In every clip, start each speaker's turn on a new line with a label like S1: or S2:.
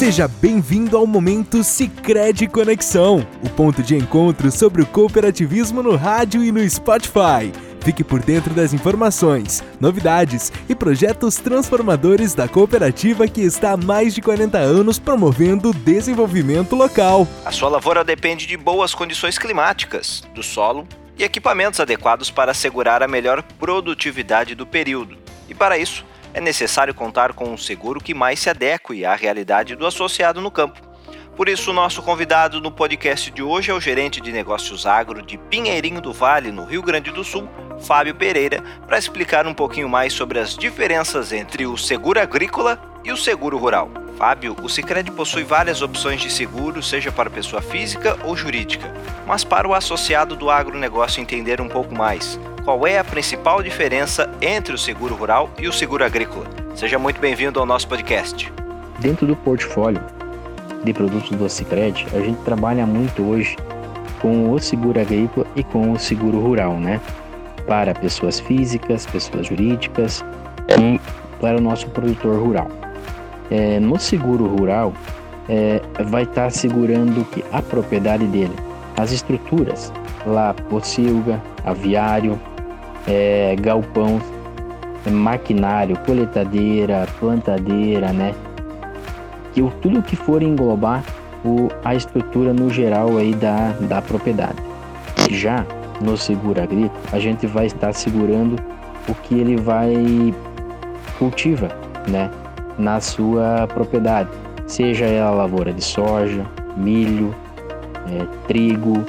S1: Seja bem-vindo ao Momento Sicredi Conexão, o ponto de encontro sobre o cooperativismo no rádio e no Spotify. Fique por dentro das informações, novidades e projetos transformadores da cooperativa que está há mais de 40 anos promovendo o desenvolvimento local.
S2: A sua lavoura depende de boas condições climáticas, do solo e equipamentos adequados para assegurar a melhor produtividade do período. E para isso, é necessário contar com um seguro que mais se adeque à realidade do associado no campo. Por isso, o nosso convidado no podcast de hoje é o gerente de negócios agro de Pinheirinho do Vale, no Rio Grande do Sul, Fábio Pereira, para explicar um pouquinho mais sobre as diferenças entre o seguro agrícola e o seguro rural. Fábio, o Sicredi possui várias opções de seguro, seja para pessoa física ou jurídica, mas para o associado do agronegócio entender um pouco mais, qual é a principal diferença entre o seguro rural e o seguro agrícola? Seja muito bem-vindo ao nosso podcast.
S3: Dentro do portfólio de produtos do Sicredi, a gente trabalha muito hoje com o seguro agrícola e com o seguro rural, né? Para pessoas físicas, pessoas jurídicas e para o nosso produtor rural. No seguro rural, vai estar segurando a propriedade dele, as estruturas, lá, pocilga, aviário, galpão, maquinário, coletadeira, plantadeira, né? Tudo que for englobar a estrutura no geral aí da propriedade. Já no seguro agrícola, a gente vai estar segurando o que ele vai cultiva, né, na sua propriedade, seja ela lavoura de soja, milho, trigo,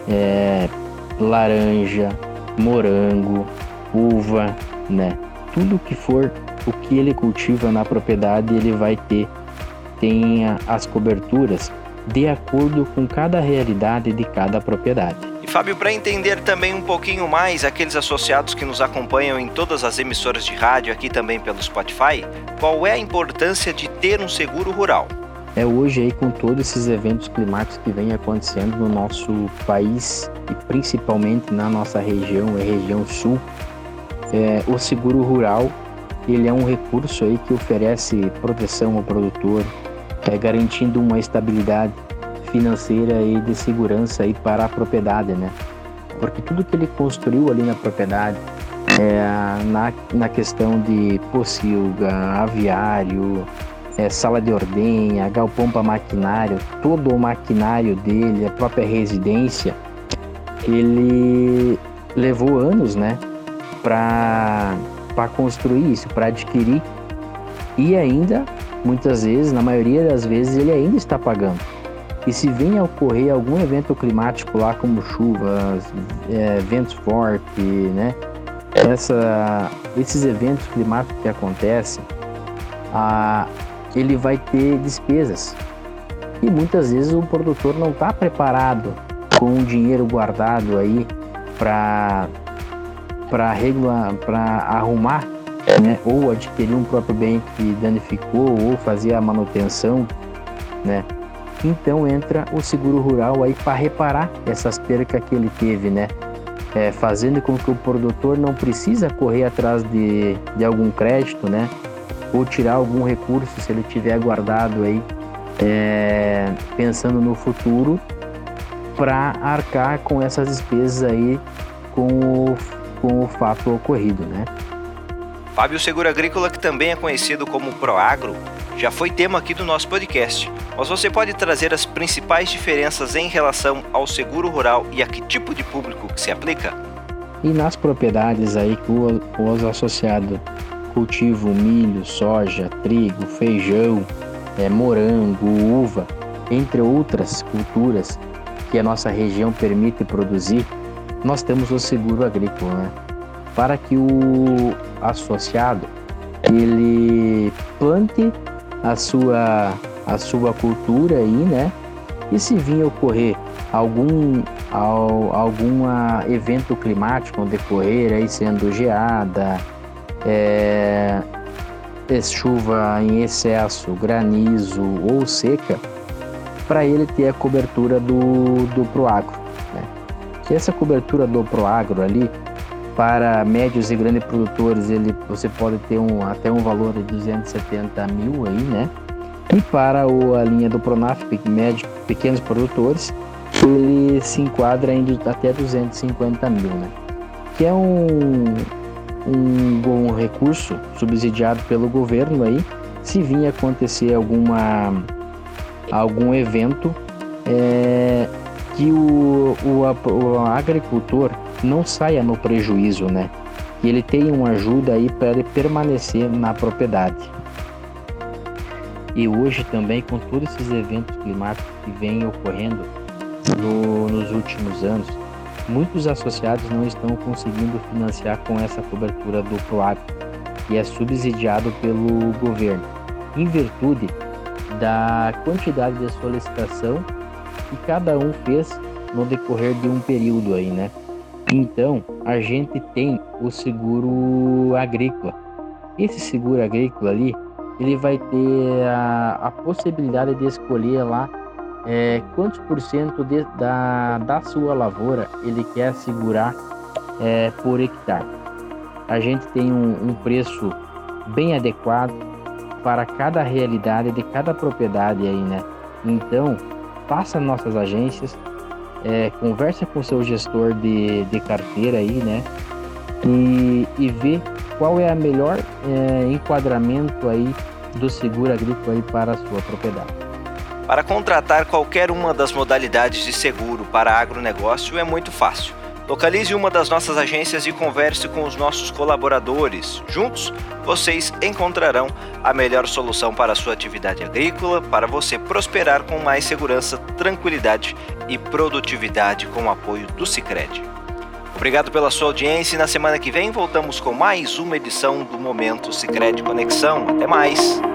S3: laranja, morango, uva, né? Tudo que for o que ele cultiva na propriedade, ele vai tem as coberturas de acordo com cada realidade de cada propriedade.
S2: E Fábio, para entender também um pouquinho mais aqueles associados que nos acompanham em todas as emissoras de rádio, aqui também pelo Spotify, qual é a importância de ter um seguro rural?
S3: Hoje aí, com todos esses eventos climáticos que vêm acontecendo no nosso país e principalmente na nossa região, a região sul, o seguro rural ele é um recurso aí que oferece proteção ao produtor, garantindo uma estabilidade financeira e de segurança aí para a propriedade, né? Porque tudo que ele construiu ali na propriedade, na questão de pocilga, aviário, sala de ordenha, galpão para maquinário, todo o maquinário dele, a própria residência, ele levou anos, né, para construir isso, para adquirir, e ainda, muitas vezes, na maioria das vezes, ele ainda está pagando. E se vem a ocorrer algum evento climático lá, como chuvas, ventos fortes, né, esses eventos climáticos que acontecem, ele vai ter despesas. E muitas vezes o produtor não está preparado com o dinheiro guardado aí para arrumar, né, ou adquirir um próprio bem que danificou, ou fazer a manutenção, né? Então entra o seguro rural aí para reparar essas percas que ele teve, né? Fazendo com que o produtor não precisa correr atrás de algum crédito, né? Ou tirar algum recurso se ele tiver guardado aí, pensando no futuro, para arcar com essas despesas aí com o fato ocorrido, né?
S2: Fábio, o seguro agrícola, que também é conhecido como Proagro, já foi tema aqui do nosso podcast, mas você pode trazer as principais diferenças em relação ao seguro rural e a que tipo de público que se aplica?
S3: E nas propriedades aí que os associados cultivam milho, soja, trigo, feijão, morango, uva, entre outras culturas que a nossa região permite produzir, nós temos o seguro agrícola, né? Para que o associado ele plante a sua cultura aí, né? E se vir ocorrer algum evento climático no decorrer, aí sendo geada, chuva em excesso, granizo ou seca, para ele ter a cobertura do Proagro, né? Que essa cobertura do Proagro ali, para médios e grandes produtores, você pode ter até um valor de 270 mil aí, né? E para a linha do Pronaf, médio, pequenos produtores, ele se enquadra em até 250 mil, né? Que é um recurso subsidiado pelo governo aí, se vir acontecer algum evento que o agricultor não saia no prejuízo, né? Que ele tenha uma ajuda aí para ele permanecer na propriedade. E hoje também, com todos esses eventos climáticos que vêm ocorrendo nos últimos anos, muitos associados não estão conseguindo financiar com essa cobertura do PROAB, que é subsidiado pelo governo, em virtude da quantidade de solicitação que cada um fez no decorrer de um período aí, né? Então, a gente tem o seguro agrícola. Esse seguro agrícola ali, ele vai ter a possibilidade de escolher lá quantos por cento da sua lavoura ele quer segurar por hectare. A gente tem um preço bem adequado para cada realidade de cada propriedade aí, né? Então, passa nas nossas agências, conversa com o seu gestor de carteira aí, né? E vê qual é a melhor enquadramento aí do seguro agrícola aí para a sua propriedade.
S2: Para contratar qualquer uma das modalidades de seguro para agronegócio é muito fácil. Localize uma das nossas agências e converse com os nossos colaboradores. Juntos, vocês encontrarão a melhor solução para a sua atividade agrícola, para você prosperar com mais segurança, tranquilidade e produtividade com o apoio do Sicredi. Obrigado pela sua audiência e na semana que vem voltamos com mais uma edição do Momento Sicredi Conexão. Até mais!